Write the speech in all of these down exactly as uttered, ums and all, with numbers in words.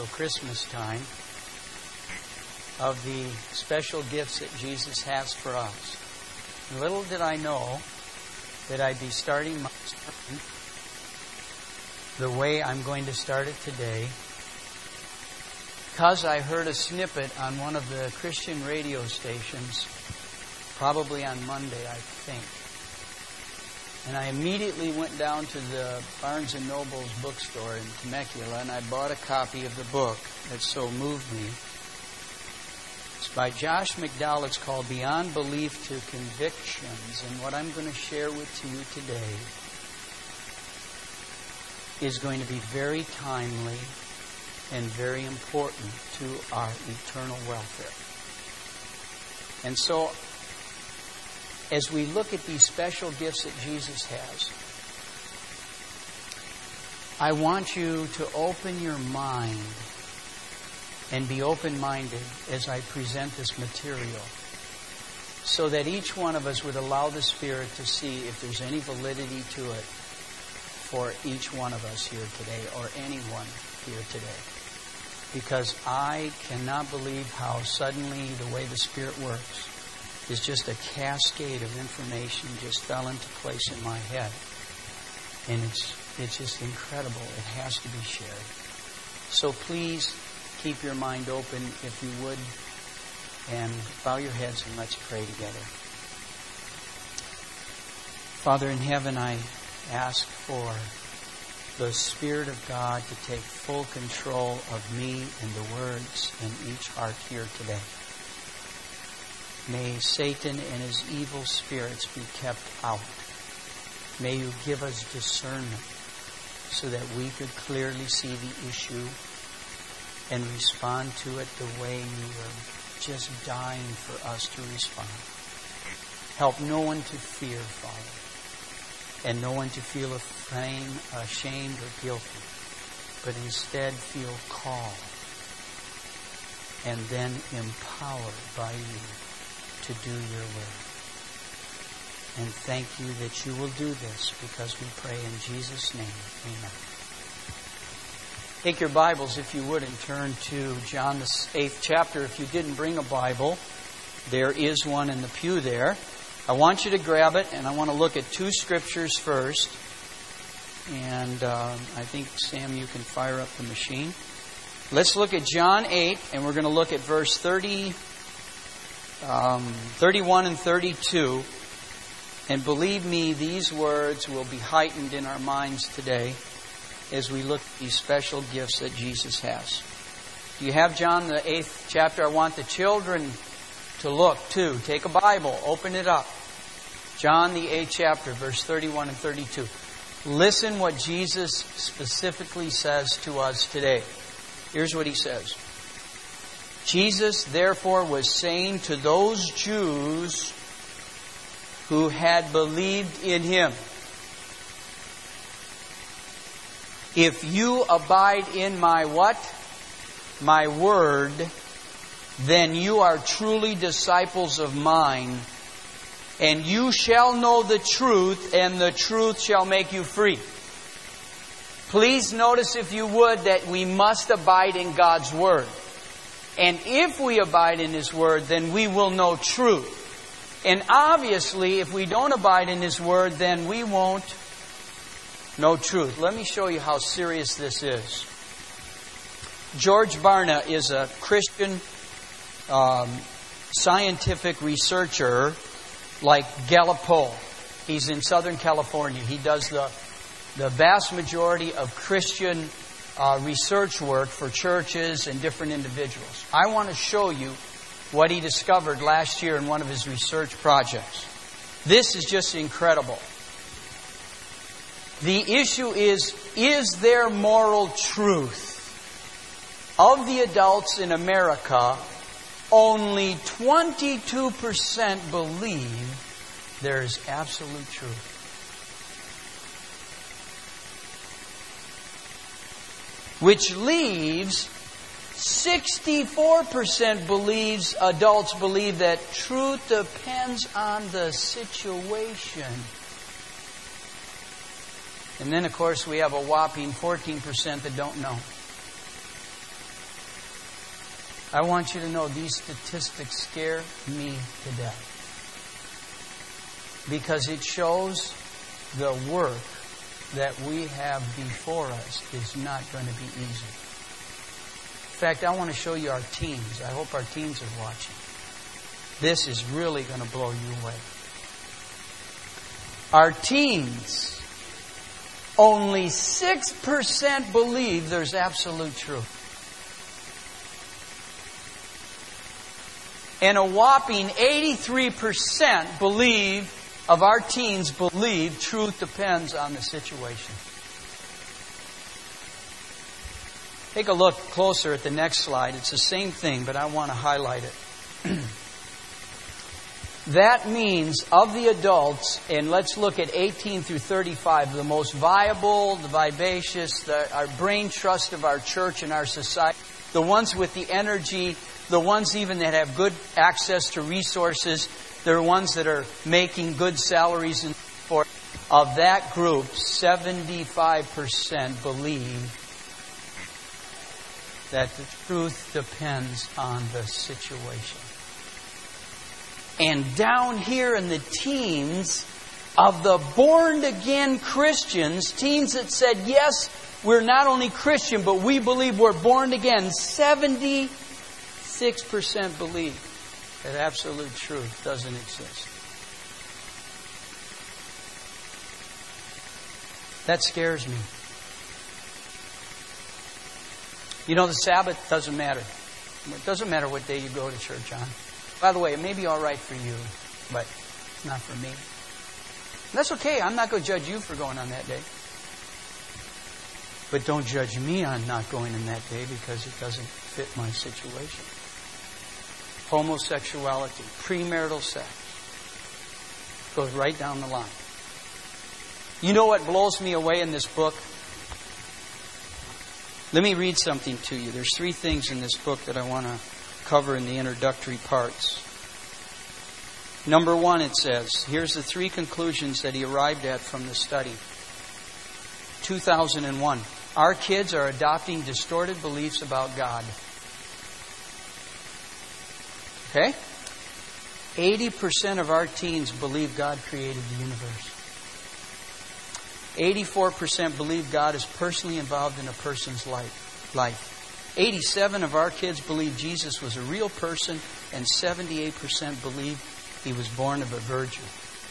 Christmas time of the special gifts that Jesus has for us. Little did I know that I'd be starting my sermon the way I'm going to start it today, because I heard a snippet on one of the Christian radio stations, probably on Monday, I think. And I immediately went down to the Barnes and Noble's bookstore in Temecula, and I bought a copy of the book that so moved me. It's by Josh McDowell. It's called Beyond Belief to Convictions. And what I'm going to share with you today is going to be very timely and very important to our eternal welfare. And so, as we look at these special gifts that Jesus has, I want you to open your mind and be open-minded as I present this material, so that each one of us would allow the Spirit to see if there's any validity to it for each one of us here today, or anyone here today. Because I cannot believe how suddenly the way the Spirit works is just a cascade of information just fell into place in my head. And it's it's just incredible. It has to be shared. So please keep your mind open, if you would, and bow your heads and let's pray together. Father in heaven, I ask for the Spirit of God to take full control of me and the words in each heart here today. May Satan and his evil spirits be kept out. May you give us discernment so that we could clearly see the issue and respond to it the way you are just dying for us to respond. Help no one to fear, Father, and no one to feel afraid, ashamed or guilty, but instead feel called and then empowered by you to do your will. And thank you that you will do this, because we pray in Jesus' name. Amen. Take your Bibles, if you would, and turn to John the eighth chapter. If you didn't bring a Bible, there is one in the pew there. I want you to grab it, and I want to look at two scriptures first. And uh, I think, Sam, you can fire up the machine. Let's look at John eight, and we're going to look at verse thirty. Um, thirty-one and thirty-two, and believe me, these words will be heightened in our minds today as we look at these special gifts that Jesus has. Do you have John the eighth chapter? I want the children to look too. Take a Bible, open it up. John the eighth chapter, verse thirty-one and thirty-two. Listen what Jesus specifically says to us today. Here's what He says. Jesus, therefore, was saying to those Jews who had believed in Him, if you abide in my what? My word, then you are truly disciples of mine, and you shall know the truth, and the truth shall make you free. Please notice, if you would, that we must abide in God's word. And if we abide in His word, then we will know truth. And obviously, if we don't abide in His word, then we won't know truth. Let me show you how serious this is. George Barna is a Christian um, scientific researcher like Gallup-Poll. He's in Southern California. He does the, the vast majority of Christian Uh, research work for churches and different individuals. I want to show you what he discovered last year in one of his research projects. This is just incredible. The issue is, is there moral truth? Of the adults in America, only twenty-two percent believe there is absolute truth. Which leaves sixty-four percent believes, adults believe that truth depends on the situation. And then, of course, we have a whopping fourteen percent that don't know. I want you to know these statistics scare me to death. Because it shows the work that we have before us is not going to be easy. In fact, I want to show you our teens. I hope our teens are watching. This is really going to blow you away. Our teens, only six percent believe there's absolute truth. And a whopping eighty-three percent believe, of our teens believe, truth depends on the situation. Take a look closer at the next slide. It's the same thing, but I want to highlight it. That means of the adults, and let's look at eighteen through thirty-five, the most viable, the vivacious, the, our brain trust of our church and our society, the ones with the energy, the ones even that have good access to resources, they're ones that are making good salaries. And for of that group, seventy-five percent believe that the truth depends on the situation. And down here in the teens, of the born-again Christians, teens that said, yes, we're not only Christian, but we believe we're born again, seventy-six percent believe that absolute truth doesn't exist. That scares me. You know, the Sabbath doesn't matter. It doesn't matter what day you go to church on. By the way, it may be all right for you, but it's not for me. And that's okay. I'm not going to judge you for going on that day. But don't judge me on not going on that day because it doesn't fit my situation. Homosexuality, premarital sex, goes right down the line. You know what blows me away in this book? Let me read something to you. There's three things in this book that I want to cover in the introductory parts. Number one, it says, here's the three conclusions that he arrived at from the study. two thousand one. Our kids are adopting distorted beliefs about God. Okay? eighty percent of our teens believe God created the universe. eighty-four percent believe God is personally involved in a person's life. life. eighty-seven of our kids believe Jesus was a real person, and seventy-eight percent believe He was born of a virgin.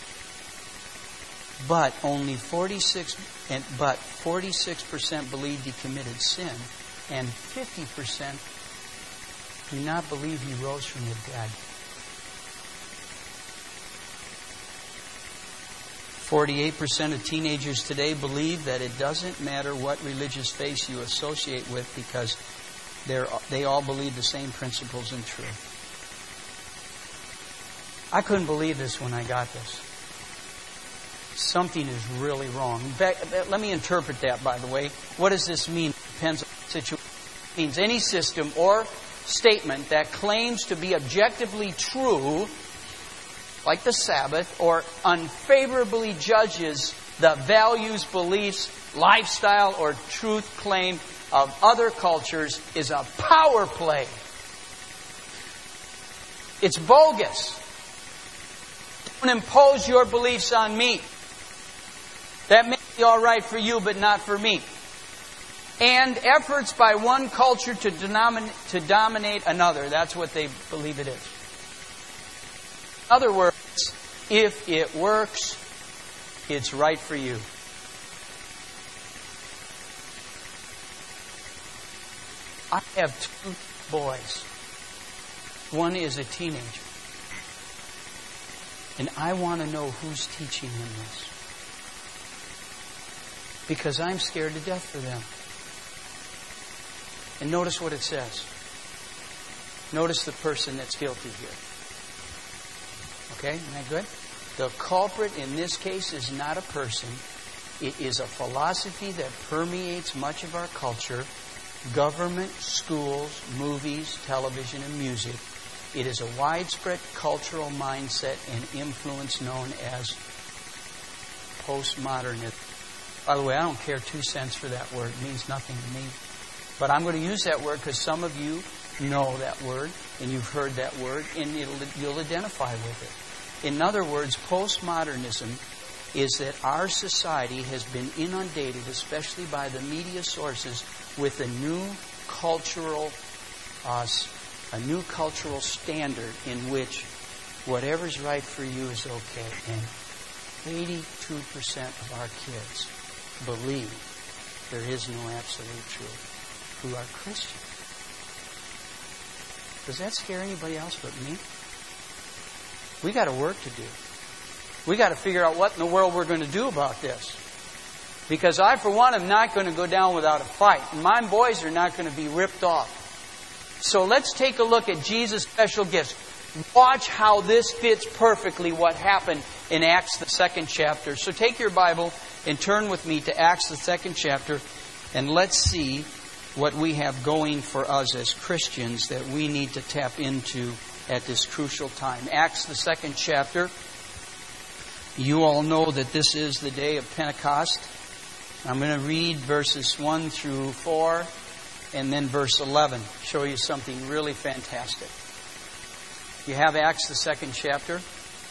But only forty-six and but forty-six percent believed He committed sin, and fifty percent do not believe He rose from the dead. forty-eight percent of teenagers today believe that it doesn't matter what religious faith you associate with because they're, they all believe the same principles and truth. I couldn't believe this when I got this. Something is really wrong. Let me interpret that, by the way. What does this mean? It depends on the situation. It means any system or statement that claims to be objectively true, like the Sabbath, or unfavorably judges the values, beliefs, lifestyle, or truth claim of other cultures is a power play. It's bogus. Don't impose your beliefs on me. That may be all right for you, but not for me. And efforts by one culture to, denomin- to dominate another. That's what they believe it is. In other words, if it works, it's right for you. I have two boys. One is a teenager. And I want to know who's teaching him this. Because I'm scared to death for them. And notice what it says. Notice the person that's guilty here. Okay, isn't that good? The culprit in this case is not a person. It is a philosophy that permeates much of our culture. Government, schools, movies, television, and music. It is a widespread cultural mindset and influence known as postmodernism. By the way, I don't care two cents for that word. It means nothing to me. But I'm going to use that word because some of you know that word, and you've heard that word, and it'll, you'll identify with it. In other words, postmodernism is that our society has been inundated, especially by the media sources, with a new cultural, uh, a new cultural standard in which whatever's right for you is okay. And eighty-two percent of our kids believe there is no absolute truth who are Christians. Does that scare anybody else but me? We got a work to do. We got to figure out what in the world we're going to do about this. Because I, for one, am not going to go down without a fight. And my boys are not going to be ripped off. So let's take a look at Jesus' special gifts. Watch how this fits perfectly what happened in Acts, the second chapter. So take your Bible and turn with me to Acts, the second chapter, and let's see what we have going for us as Christians that we need to tap into at this crucial time. Acts, the second chapter. You all know that this is the day of Pentecost. I'm going to read verses one through four and then verse eleven. Show you something really fantastic. You have Acts, the second chapter.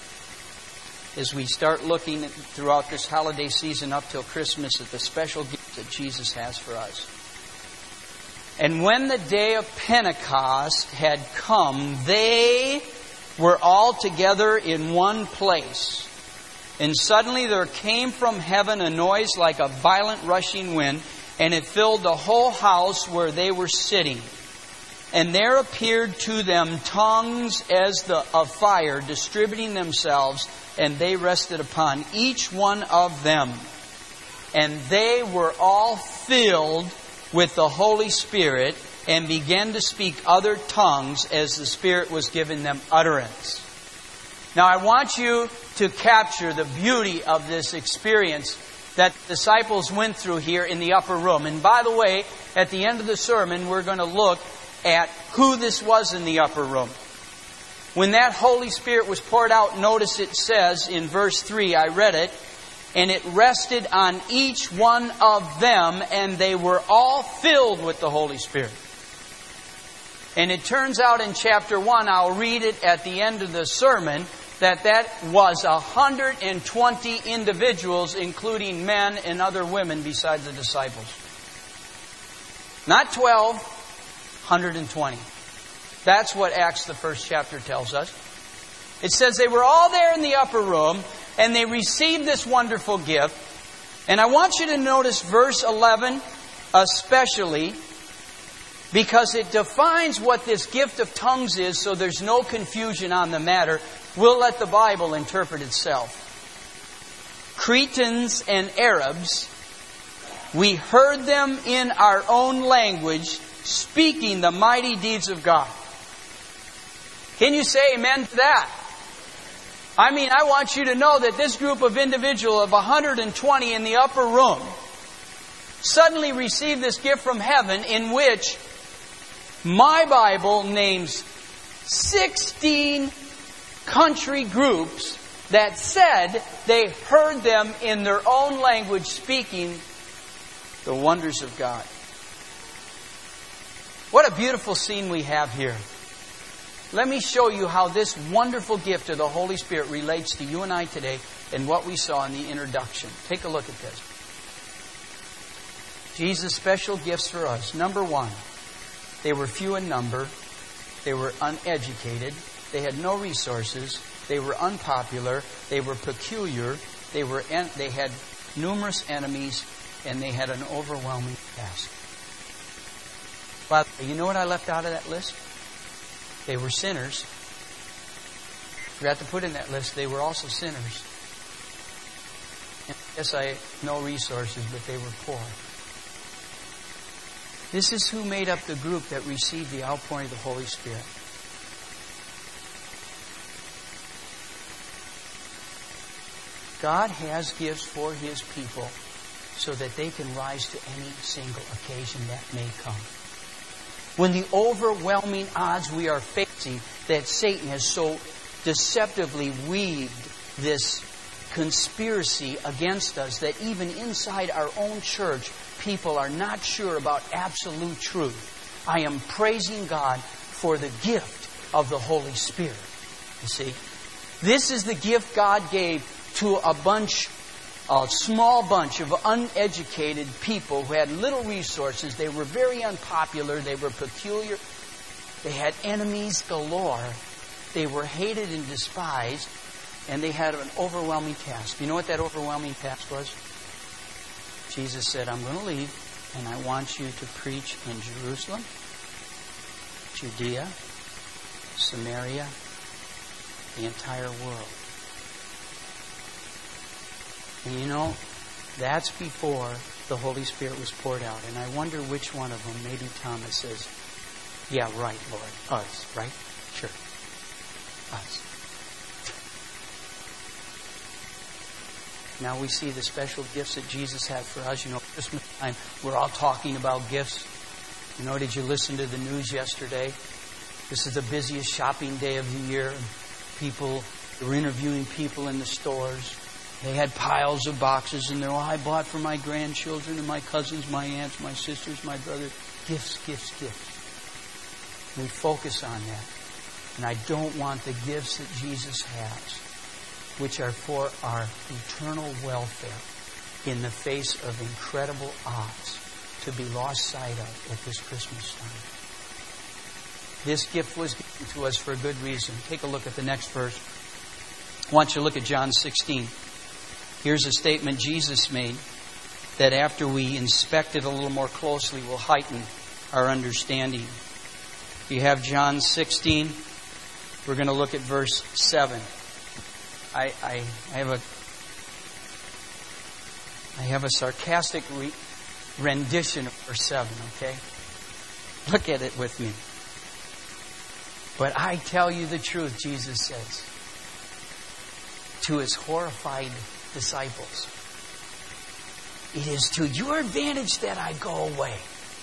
As we start looking at, throughout this holiday season up till Christmas, at the special gift that Jesus has for us. And when the day of Pentecost had come, they were all together in one place. And suddenly there came from heaven a noise like a violent rushing wind, and it filled the whole house where they were sitting. And there appeared to them tongues as the of fire, distributing themselves, and they rested upon each one of them. And they were all filled with the Holy Spirit, and began to speak other tongues as the Spirit was giving them utterance. Now I want you to capture the beauty of this experience that the disciples went through here in the upper room. And by the way, at the end of the sermon, we're going to look at who this was in the upper room. When that Holy Spirit was poured out, notice it says in verse three, I read it, and it rested on each one of them, and they were all filled with the Holy Spirit. And it turns out in chapter one, I'll read it at the end of the sermon, that that was one hundred twenty individuals, including men and other women besides the disciples. Not twelve, one hundred twenty. That's what Acts, the first chapter, tells us. It says they were all there in the upper room, and they received this wonderful gift. And I want you to notice verse eleven especially, because it defines what this gift of tongues is, so there's no confusion on the matter. We'll let the Bible interpret itself. Cretans and Arabs, we heard them in our own language, speaking the mighty deeds of God. Can you say amen to that? I mean, I want you to know that this group of individuals of one hundred twenty in the upper room suddenly received this gift from heaven, in which my Bible names sixteen country groups that said they heard them in their own language speaking the wonders of God. What a beautiful scene we have here. Let me show you how this wonderful gift of the Holy Spirit relates to you and I today and what we saw in the introduction. Take a look at this. Jesus' special gifts for us. Number one, they were few in number. They were uneducated. They had no resources. They were unpopular. They were peculiar. They were en- they had numerous enemies, and they had an overwhelming task. But you know what I left out of that list? They were sinners. Forgot to put in that list, they were also sinners. And yes, I no resources, but they were poor. This is who made up the group that received the outpouring of the Holy Spirit. God has gifts for His people so that they can rise to any single occasion that may come. When the overwhelming odds we are facing, that Satan has so deceptively weaved this conspiracy against us that even inside our own church, people are not sure about absolute truth. I am praising God for the gift of the Holy Spirit. You see, this is the gift God gave to a bunch, a small bunch of uneducated people who had little resources. They were very unpopular. They were peculiar. They had enemies galore. They were hated and despised. And they had an overwhelming task. You know what that overwhelming task was? Jesus said, I'm going to leave, and I want you to preach in Jerusalem, Judea, Samaria, the entire world. And you know, that's before the Holy Spirit was poured out. And I wonder which one of them, maybe Thomas, says, yeah, right, Lord. Us, right? Sure. Us. Now we see the special gifts that Jesus had for us. You know, Christmas time, we're all talking about gifts. You know, did you listen to the news yesterday? This is the busiest shopping day of the year. People, they were interviewing people in the stores. They had piles of boxes, and they're, oh, I bought for my grandchildren and my cousins, my aunts, my sisters, my brothers. Gifts, gifts, gifts. We focus on that. And I don't want the gifts that Jesus has, which are for our eternal welfare in the face of incredible odds, to be lost sight of at this Christmas time. This gift was given to us for a good reason. Take a look at the next verse. I want you to look at John sixteen. Here's a statement Jesus made that after we inspect it a little more closely will heighten our understanding. You have John sixteen. We're going to look at verse seven. I, I, I have a I have a sarcastic re- rendition of verse seven, okay? Look at it with me. But I tell you the truth, Jesus says to His horrified disciples, it is to your advantage that I go away.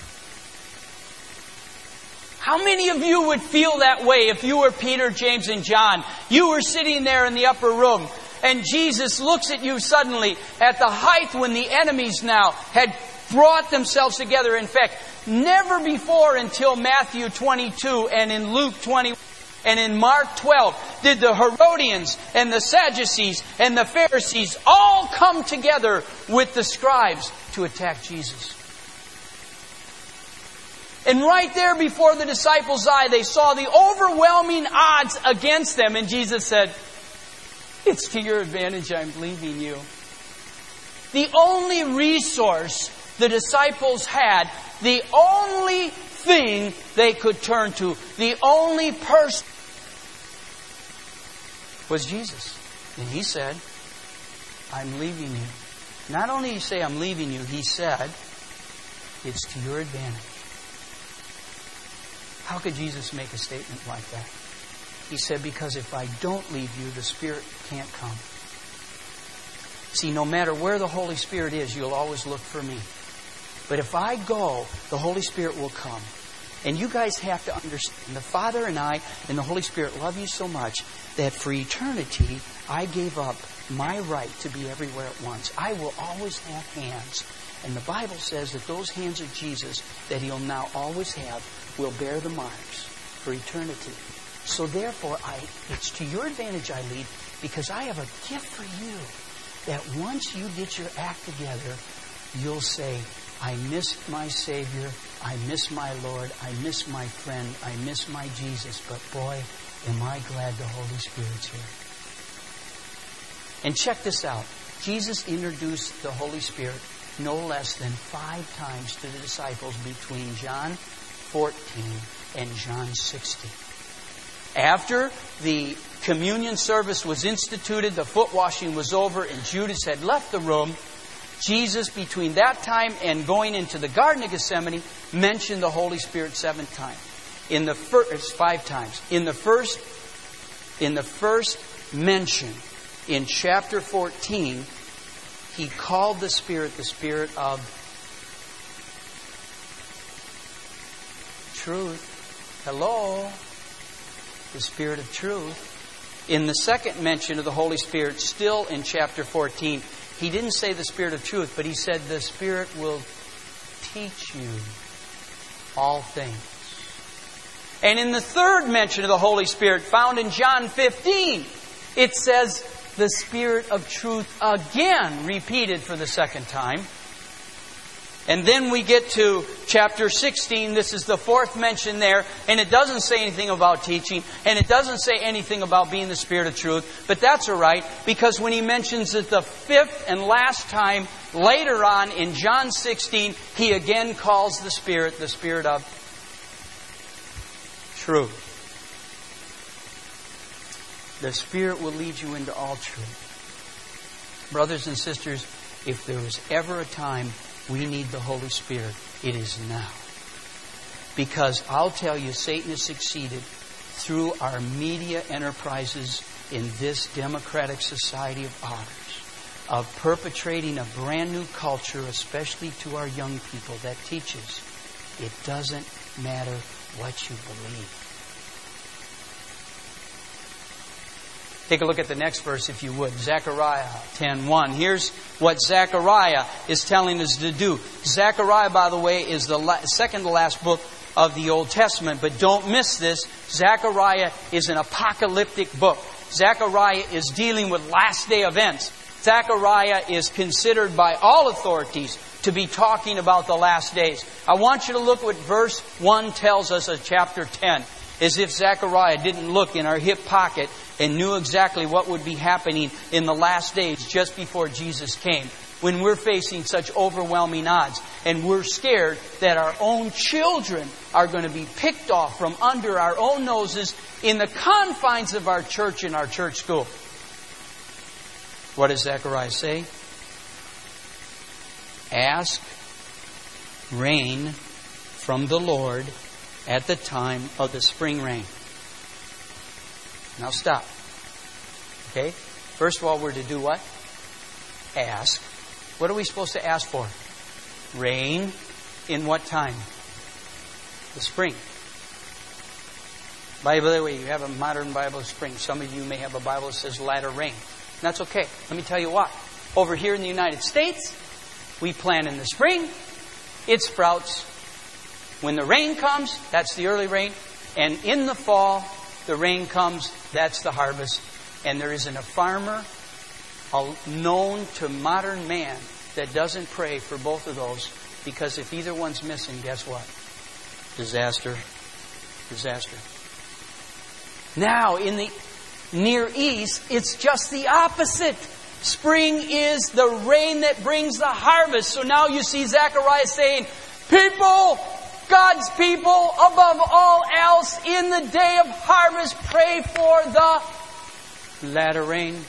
How many of you would feel that way if you were Peter, James, and John? You were sitting there in the upper room, and Jesus looks at you suddenly at the height when the enemies now had brought themselves together. In fact, never before until Matthew twenty-two and in Luke twenty and in Mark twelve did the Herodians and the Sadducees and the Pharisees all come together with the scribes to attack Jesus. And right there before the disciples' eye, they saw the overwhelming odds against them. And Jesus said, it's to your advantage I'm leaving you. The only resource the disciples had, the only thing they could turn to, the only person was Jesus. And He said, I'm leaving you. Not only did He say, I'm leaving you, He said, it's to your advantage. How could Jesus make a statement like that? He said, because if I don't leave you, the Spirit can't come. See, no matter where the Holy Spirit is, you'll always look for me. But if I go, the Holy Spirit will come. And you guys have to understand, the Father and I and the Holy Spirit love you so much that for eternity, I gave up my right to be everywhere at once. I will always have hands. And the Bible says that those hands of Jesus that He'll now always have will bear the marks for eternity. So therefore, I, it's to your advantage I leave, because I have a gift for you that once you get your act together, you'll say, I miss my Savior, I miss my Lord, I miss my friend, I miss my Jesus, but boy, am I glad the Holy Spirit's here. And check this out. Jesus introduced the Holy Spirit no less than five times to the disciples between John fourteen and John sixteen. After the communion service was instituted, the foot washing was over, and Judas had left the room, Jesus, between that time and going into the Garden of Gethsemane, mentioned the Holy Spirit seven times. In the first, five times. In the first, in the first mention, in chapter fourteen, He called the Spirit the Spirit of truth. Hello? The Spirit of truth. In the second mention of the Holy Spirit, still in chapter fourteen, He didn't say the Spirit of truth, but He said the Spirit will teach you all things. And in the third mention of the Holy Spirit, found in John fifteen, it says the Spirit of truth again, repeated for the second time. And then we get to chapter sixteen. This is the fourth mention there. And it doesn't say anything about teaching. And it doesn't say anything about being the Spirit of truth. But that's all right, because when he mentions it the fifth and last time, later on in John sixteen, he again calls the Spirit the Spirit of truth. The Spirit will lead you into all truth. Brothers and sisters, if there was ever a time we need the Holy Spirit, it is now. Because I'll tell you, Satan has succeeded through our media enterprises in this democratic society of ours, of perpetrating a brand new culture, especially to our young people, that teaches it doesn't matter what you believe. Take a look at the next verse, if you would. Zechariah ten one. Here's what Zechariah is telling us to do. Zechariah, by the way, is the la- second to last book of the Old Testament. But don't miss this. Zechariah is an apocalyptic book. Zechariah is dealing with last day events. Zechariah is considered by all authorities to be talking about the last days. I want you to look what verse one tells us of chapter ten. As if Zechariah didn't look in our hip pocket and knew exactly what would be happening in the last days just before Jesus came. When we're facing such overwhelming odds and we're scared that our own children are going to be picked off from under our own noses in the confines of our church and our church school. What does Zechariah say? Ask rain from the Lord at the time of the spring rain. Now stop. Okay? First of all, we're to do what? Ask. What are we supposed to ask for? Rain in what time? The spring. By the way, you have a modern Bible of spring. Some of you may have a Bible that says latter rain. And that's okay. Let me tell you why. Over here in the United States, we plant in the spring. It sprouts. When the rain comes, that's the early rain. And in the fall, the rain comes, that's the harvest. And there isn't a farmer known to modern man that doesn't pray for both of those. Because if either one's missing, guess what? Disaster. Disaster. Now, in the Near East, it's just the opposite. Spring is the rain that brings the harvest. So now you see Zechariah saying, people, God's people, above all else, in the day of harvest, pray for the latter rain.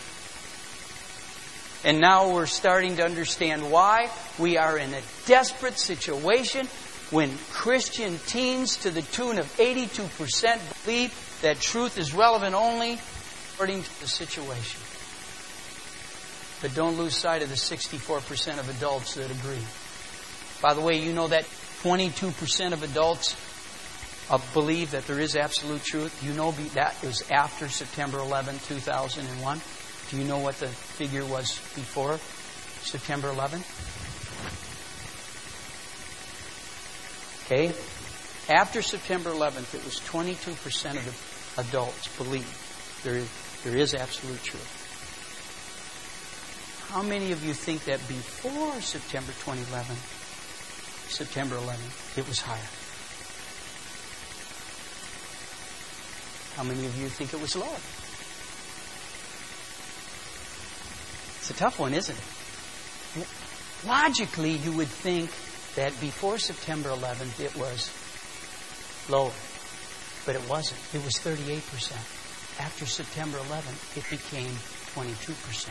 And now we're starting to understand why we are in a desperate situation when Christian teens to the tune of eighty-two percent believe that truth is relevant only according to the situation. But don't lose sight of the sixty-four percent of adults that agree. By the way, you know that twenty-two percent of adults uh, believe that there is absolute truth. You know that was after September eleventh, two thousand one. Do you know what the figure was before September eleventh? Okay. After September eleventh, it was twenty-two percent of the adults believe there is, there is absolute truth. How many of you think that before September twenty eleven, September eleventh, it was higher? How many of you think it was lower? It's a tough one, isn't it? Logically, you would think that before September eleventh, it was lower. But it wasn't. It was thirty-eight percent. After September eleventh, it became twenty-two percent.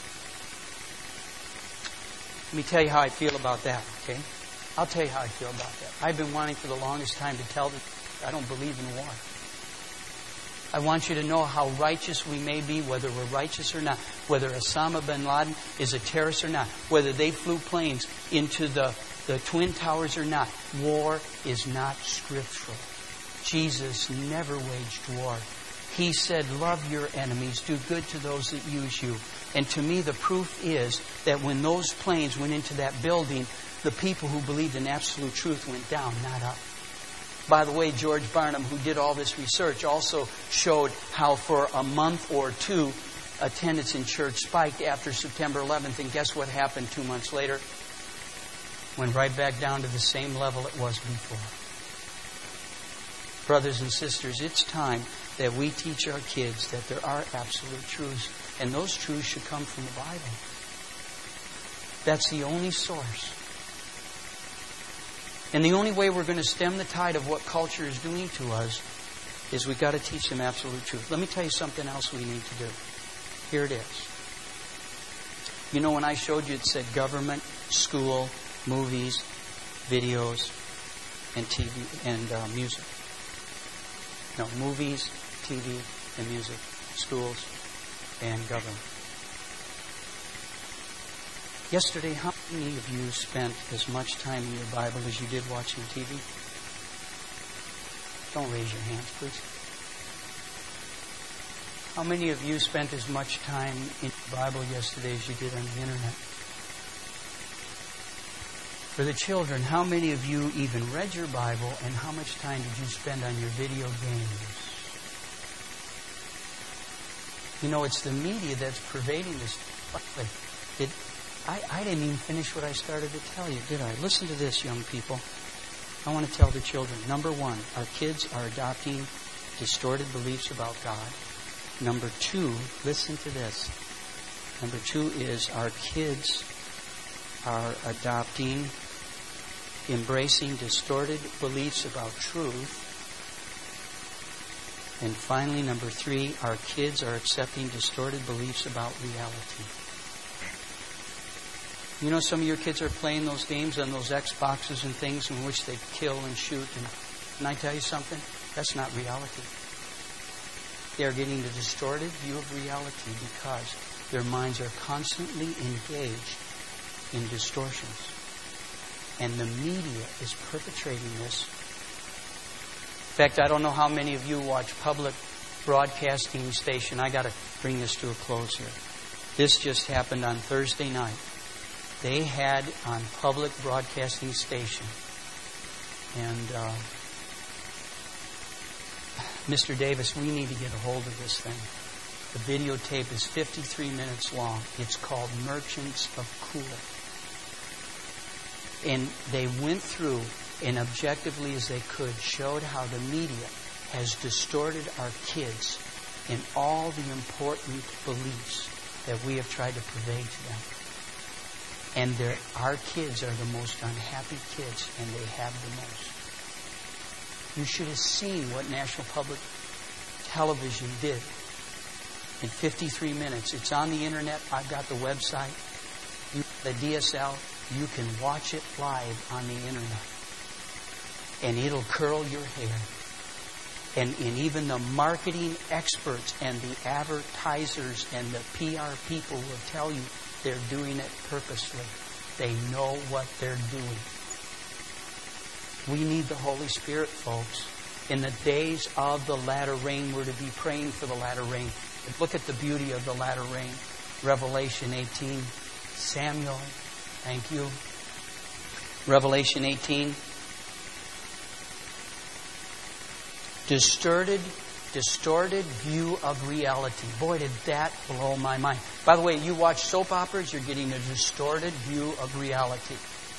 Let me tell you how I feel about that, okay? I'll tell you how I feel about that. I've been wanting for the longest time to tell that I don't believe in war. I want you to know how righteous we may be, whether we're righteous or not, whether Osama bin Laden is a terrorist or not, whether they flew planes into the, the Twin Towers or not. War is not scriptural. Jesus never waged war. He said, love your enemies, do good to those that use you. And to me, the proof is that when those planes went into that building, the people who believed in absolute truth went down, not up. By the way, George Barnum, who did all this research, also showed how for a month or two, attendance in church spiked after September eleventh. And guess what happened two months later? Went right back down to the same level it was before. Brothers and sisters, it's time that we teach our kids that there are absolute truths. And those truths should come from the Bible. That's the only source. And the only way we're going to stem the tide of what culture is doing to us is we've got to teach them absolute truth. Let me tell you something else we need to do. Here it is. You know, when I showed you, it said government, school, movies, videos, and T V, and uh, music. No, movies, T V, and music, schools, and government. Yesterday, how many of you spent as much time in your Bible as you did watching T V? Don't raise your hands, please. How many of you spent as much time in the Bible yesterday as you did on the internet? For the children, how many of you even read your Bible, and how much time did you spend on your video games? You know, it's the media that's pervading this. It, I, I didn't even finish what I started to tell you, did I? Listen to this, young people. I want to tell the children. Number one, our kids are adopting distorted beliefs about God. Number two, listen to this. Number two is our kids are adopting, embracing distorted beliefs about truth. And finally, number three, our kids are accepting distorted beliefs about reality. You know, some of your kids are playing those games on those Xboxes and things in which they kill and shoot. And can I tell you something? That's not reality. They are getting a distorted view of reality because their minds are constantly engaged in distortions. And the media is perpetrating this. In fact, I don't know how many of you watch public broadcasting station. I got to bring this to a close here. This just happened on Thursday night. They had on public broadcasting station, and uh, Mister Davis, we need to get a hold of this thing. The videotape is fifty-three minutes long. It's called Merchants of Cool. And they went through, and objectively as they could, showed how the media has distorted our kids in all the important beliefs that we have tried to pervade to them. And our kids are the most unhappy kids, and they have the most. You should have seen what National Public Television did in fifty-three minutes. It's on the internet. I've got the website. You, the D S L, you can watch it live on the internet. And it'll curl your hair. And, and even the marketing experts and the advertisers and the P R people will tell you they're doing it purposely. They know what they're doing. We need the Holy Spirit, folks. In the days of the latter rain, we're to be praying for the latter rain. Look at the beauty of the latter rain. Revelation eighteen. Samuel, thank you. Revelation eighteen. Distorted, distorted view of reality. Boy, did that blow my mind. By the way, you watch soap operas, you're getting a distorted view of reality.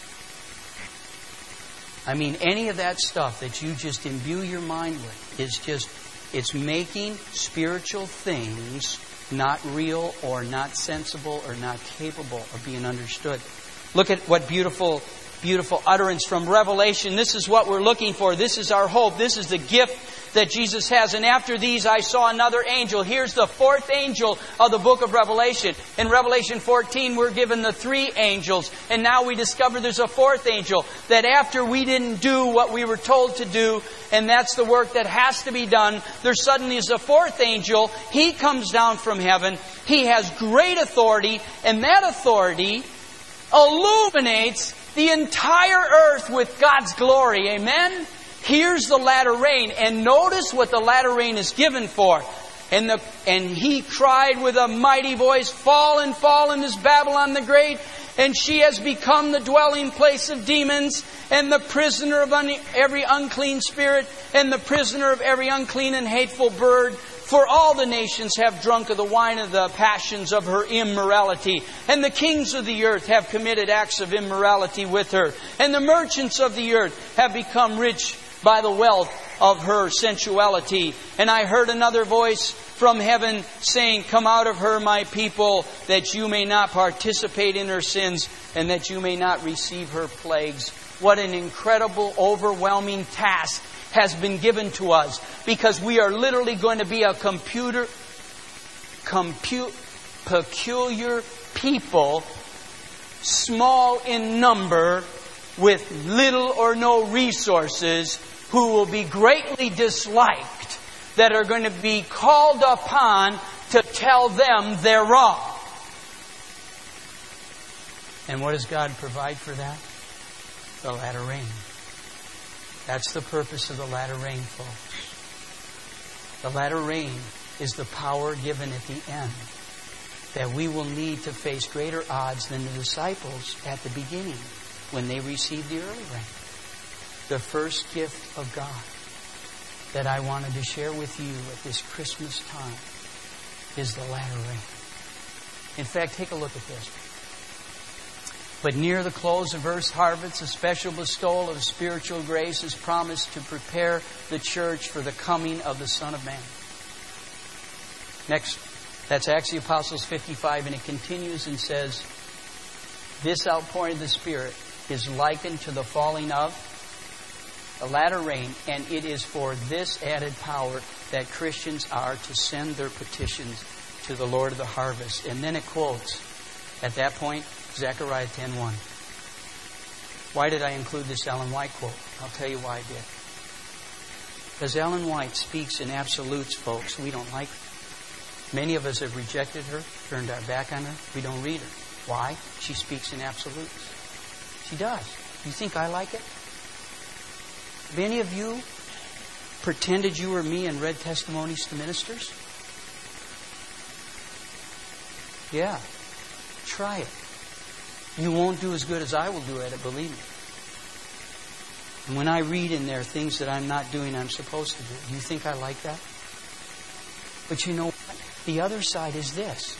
I mean, any of that stuff that you just imbue your mind with is just, it's making spiritual things not real or not sensible or not capable of being understood. Look at what beautiful, beautiful utterance from Revelation. This is what we're looking for. This is our hope. This is the gift that Jesus has. And after these I saw another angel. Here's the fourth angel of the book of Revelation. In Revelation fourteen we're given the three angels. And now we discover there's a fourth angel. That after we didn't do what we were told to do, and that's the work that has to be done, there suddenly is a fourth angel. He comes down from heaven. He has great authority. And that authority illuminates the entire earth with God's glory. Amen? Here's the latter rain. And notice what the latter rain is given for. And the and he cried with a mighty voice, Fallen, fallen is Babylon the Great, And she has become the dwelling place of demons and the prisoner of un- every unclean spirit and the prisoner of every unclean and hateful bird. For all the nations have drunk of the wine of the passions of her immorality. And the kings of the earth have committed acts of immorality with her. And the merchants of the earth have become rich by the wealth of her sensuality. And I heard another voice from heaven saying, Come out of her, my people, that you may not participate in her sins and that you may not receive her plagues. What an incredible, overwhelming task has been given to us, because we are literally going to be a computer, compute, peculiar people, small in number, with little or no resources, who will be greatly disliked, that are going to be called upon to tell them they're wrong. And what does God provide for that? The latter rain. That's the purpose of the latter rain, folks. The latter rain is the power given at the end that we will need to face greater odds than the disciples at the beginning when they received the early rain. The first gift of God that I wanted to share with you at this Christmas time is the latter rain. In fact, take a look at this. But near the close of earth's harvest, a special bestowal of spiritual grace is promised to prepare the church for the coming of the Son of Man. Next, that's Acts of the Apostles fifty-five, and it continues and says, This outpouring of the Spirit is likened to the falling of the latter rain, and it is for this added power that Christians are to send their petitions to the Lord of the harvest. And then it quotes, at that point, Zechariah ten one. Why did I include this Ellen White quote? I'll tell you why I did. Because Ellen White speaks in absolutes, folks. We don't like her. Many of us have rejected her, turned our back on her. We don't read her. Why? She speaks in absolutes. She does. You think I like it? Have any of you pretended you were me and read testimonies to ministers? Yeah. Try it. You won't do as good as I will do at it, believe me. And when I read in there things that I'm not doing I'm supposed to do, do you think I like that? But you know what? The other side is this.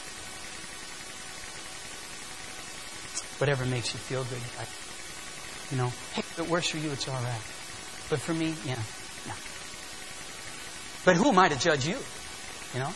Whatever makes you feel good. I, you know, hey, if it works for you, it's all right. But for me, yeah, no. But who am I to judge you? You know?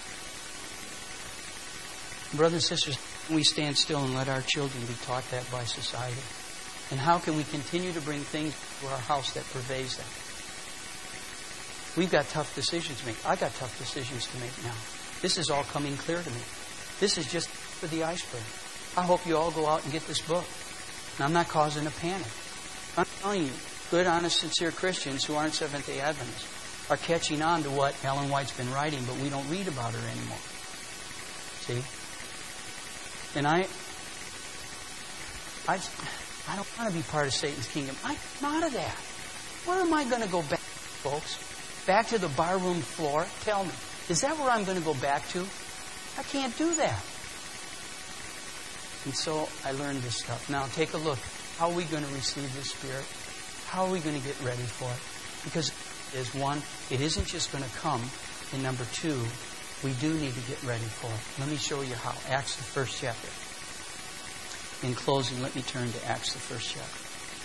Brothers and sisters, we stand still and let our children be taught that by society. And how can we continue to bring things to our house that pervades that? We've got tough decisions to make. I've got tough decisions to make now. This is all coming clear to me. This is just for the iceberg. I hope you all go out and get this book. And I'm not causing a panic. I'm telling you, good, honest, sincere Christians who aren't Seventh-day Adventists are catching on to what Ellen White's been writing, but we don't read about her anymore. See? And I, I, I don't want to be part of Satan's kingdom. I'm out of that. Where am I going to go back, folks? Back to the barroom floor? Tell me. Is that where I'm going to go back to? I can't do that. And so I learned this stuff. Now take a look. How are we going to receive the Spirit? How are we going to get ready for it? Because there's one, it isn't just going to come. And number two, we do need to get ready for it. Let me show you how. Acts, the first chapter. In closing, let me turn to Acts, the first chapter.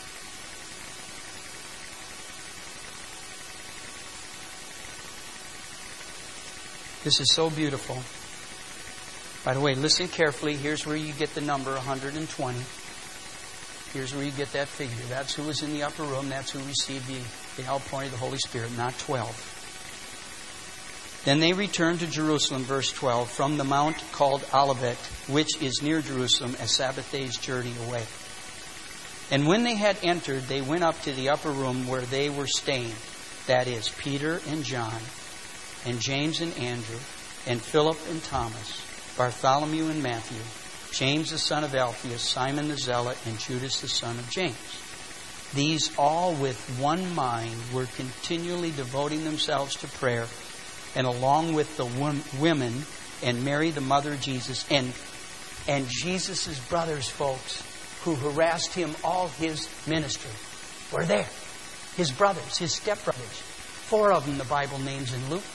This is so beautiful. By the way, listen carefully. Here's where you get the number one hundred twenty. Here's where you get that figure. That's who was in the upper room. That's who received the, the outpouring of the Holy Spirit, not twelve. Then they returned to Jerusalem, verse twelve, from the mount called Olivet, which is near Jerusalem, a Sabbath day's journey away. And when they had entered, they went up to the upper room where they were staying. That is, Peter and John, and James and Andrew, and Philip and Thomas, Bartholomew and Matthew, James the son of Alphaeus, Simon the Zealot, and Judas the son of James. These all with one mind were continually devoting themselves to prayer, and along with the women and Mary the mother of Jesus, and And Jesus' brothers, folks, who harassed him all his ministry, were there. His brothers, his stepbrothers. Four of them the Bible names in Luke.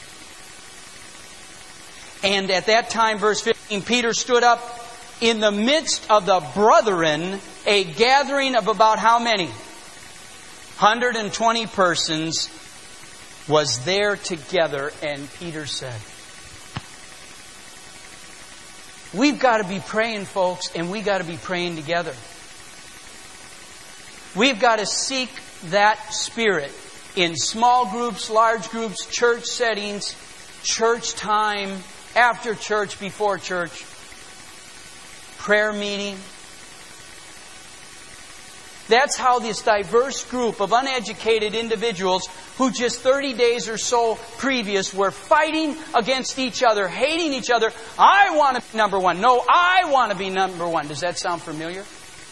And at that time, verse fifteen, Peter stood up in the midst of the brethren, a gathering of about how many? one hundred twenty persons was there together, and Peter said, we've got to be praying, folks, and we've got to be praying together. We've got to seek that Spirit in small groups, large groups, church settings, church time, after church, before church, prayer meeting. That's how this diverse group of uneducated individuals who just thirty days or so previous were fighting against each other, hating each other. I want to be number one. No, I want to be number one. Does that sound familiar?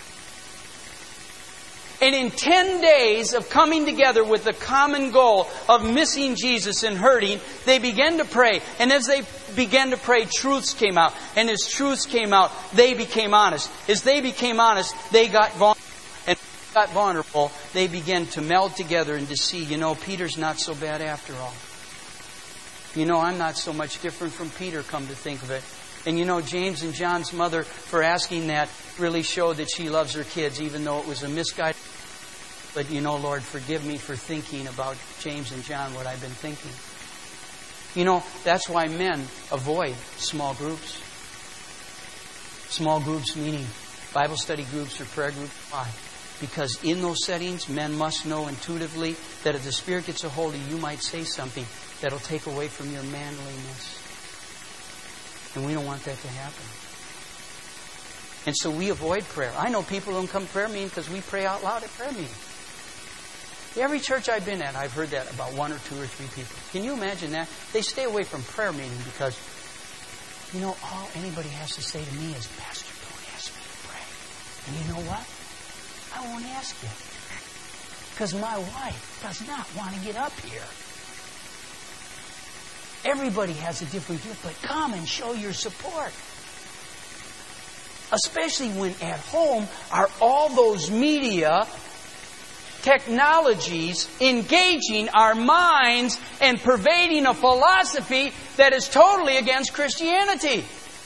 And in ten days of coming together with the common goal of missing Jesus and hurting, they began to pray. And as they began to pray, truths came out. And as truths came out, they became honest. As they became honest, they got vulnerable. And got vulnerable, they began to meld together and to see, you know, Peter's not so bad after all. You know, I'm not so much different from Peter, come to think of it. And you know, James and John's mother, for asking that, really showed that she loves her kids, even though it was a misguided. But you know, Lord, forgive me for thinking about James and John what I've been thinking. You know, that's why men avoid small groups. Small groups meaning Bible study groups or prayer groups. Why? Because in those settings, men must know intuitively that if the Spirit gets a hold of you, you might say something that'll take away from your manliness. And we don't want that to happen. And so we avoid prayer. I know people who don't come to prayer meeting because we pray out loud at prayer meeting. Every church I've been at, I've heard that about one or two or three people. Can you imagine that? They stay away from prayer meeting because, you know, all anybody has to say to me is, Pastor, don't ask me to pray. And you know what? I won't ask you. Because my wife does not want to get up here. Everybody has a different gift, but come and show your support. Especially when at home are all those media technologies engaging our minds and pervading a philosophy that is totally against Christianity.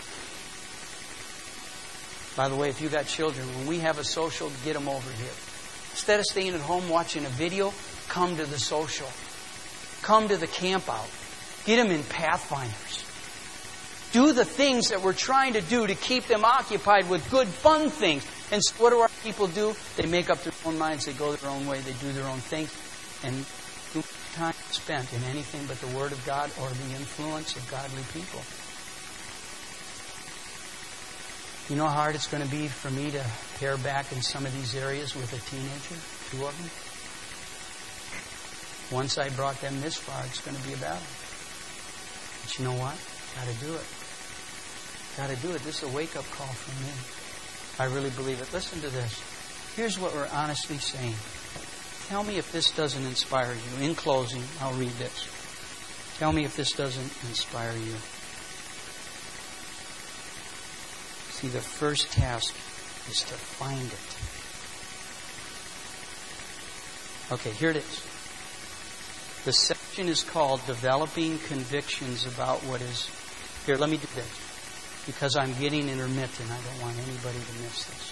By the way, if you got children, when we have a social, get them over here. Instead of staying at home watching a video, come to the social. Come to the camp out. Get them in Pathfinders. Do the things that we're trying to do to keep them occupied with good, fun things. And so what do our people do? They make up their own minds. They go their own way. They do their own thing. And no time spent in anything but the Word of God or the influence of godly people. You know how hard it's going to be for me to pare back in some of these areas with a teenager? Two of them. Once I brought them this far, it's going to be a battle. But you know what? Got to do it. Got to do it. This is a wake-up call from me. I really believe it. Listen to this. Here's what we're honestly saying. Tell me if this doesn't inspire you. In closing, I'll read this. Tell me if this doesn't inspire you. See, the first task is to find it. Okay, here it is. The section is called Developing Convictions About What Is... Here, let me do this. Because I'm getting intermittent. I don't want anybody to miss this.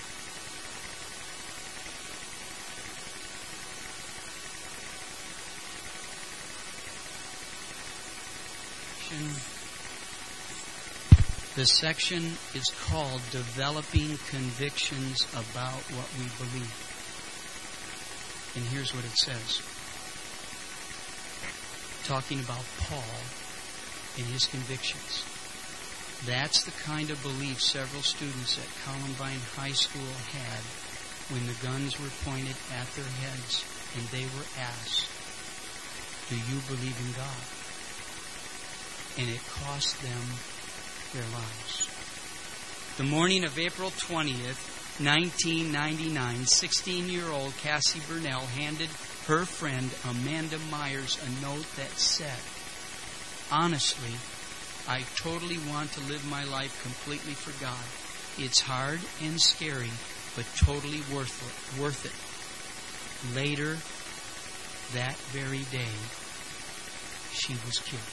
The section is called Developing Convictions About What We Believe. And here's what it says. Talking about Paul and his convictions. That's the kind of belief several students at Columbine High School had when the guns were pointed at their heads and they were asked, do you believe in God? And it cost them their lives. The morning of April twentieth, nineteen ninety-nine, sixteen-year-old Cassie Burnell handed her friend Amanda Myers a note that said, honestly, I totally want to live my life completely for God. It's hard and scary, but totally worth it. Worth it. Later, that very day, she was killed.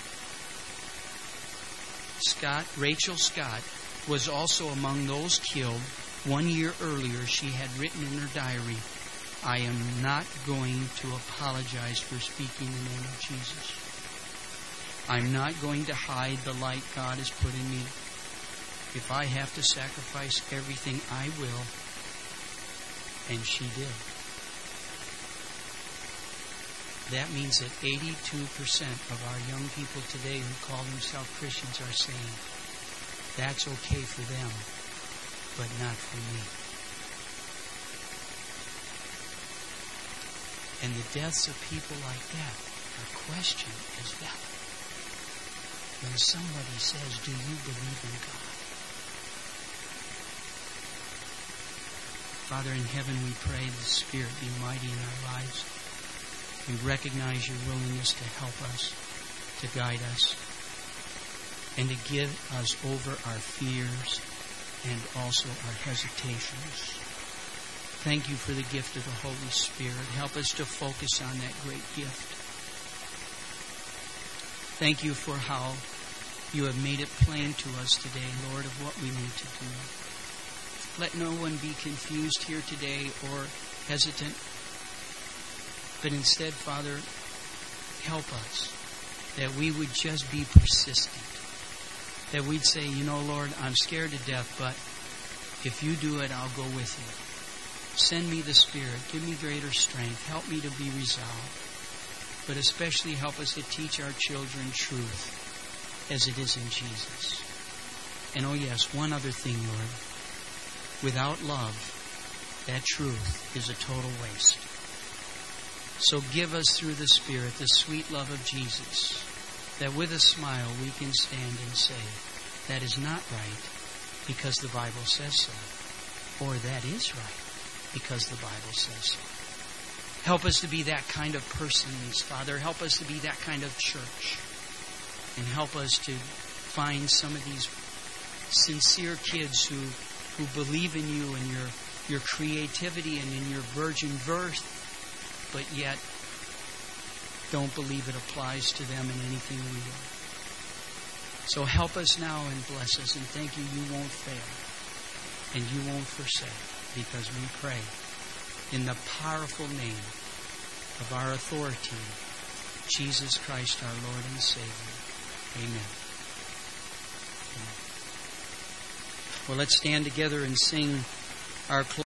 Scott, Rachel Scott, was also among those killed. One year earlier, she had written in her diary, I am not going to apologize for speaking the name of Jesus. I'm not going to hide the light God has put in me. If I have to sacrifice everything, I will. And she did. That means that eighty-two percent of our young people today who call themselves Christians are saying, that's okay for them, but not for me. And the deaths of people like that are questioned as well. When somebody says, do you believe in God? Father in heaven, we pray the Spirit be mighty in our lives. We recognize your willingness to help us, to guide us, and to give us over our fears and also our hesitations. Thank you for the gift of the Holy Spirit. Help us to focus on that great gift. Thank you for how you have made it plain to us today, Lord, of what we need to do. Let no one be confused here today or hesitant. But instead, Father, help us that we would just be persistent. That we'd say, you know, Lord, I'm scared to death, but if you do it, I'll go with you. Send me the Spirit. Give me greater strength. Help me to be resolved. But especially help us to teach our children truth as it is in Jesus. And oh yes, one other thing, Lord. Without love, that truth is a total waste. So give us through the Spirit the sweet love of Jesus, that with a smile we can stand and say, that is not right because the Bible says so. Or that is right because the Bible says so. Help us to be that kind of persons, Father. Help us to be that kind of church. And help us to find some of these sincere kids who, who believe in you and your, your creativity and in your virgin birth, but yet don't believe it applies to them in anything real. So help us now and bless us, and thank you, you won't fail and you won't forsake, because we pray in the powerful name of our authority, Jesus Christ, our Lord and Savior. Amen. Amen. Well, let's stand together and sing our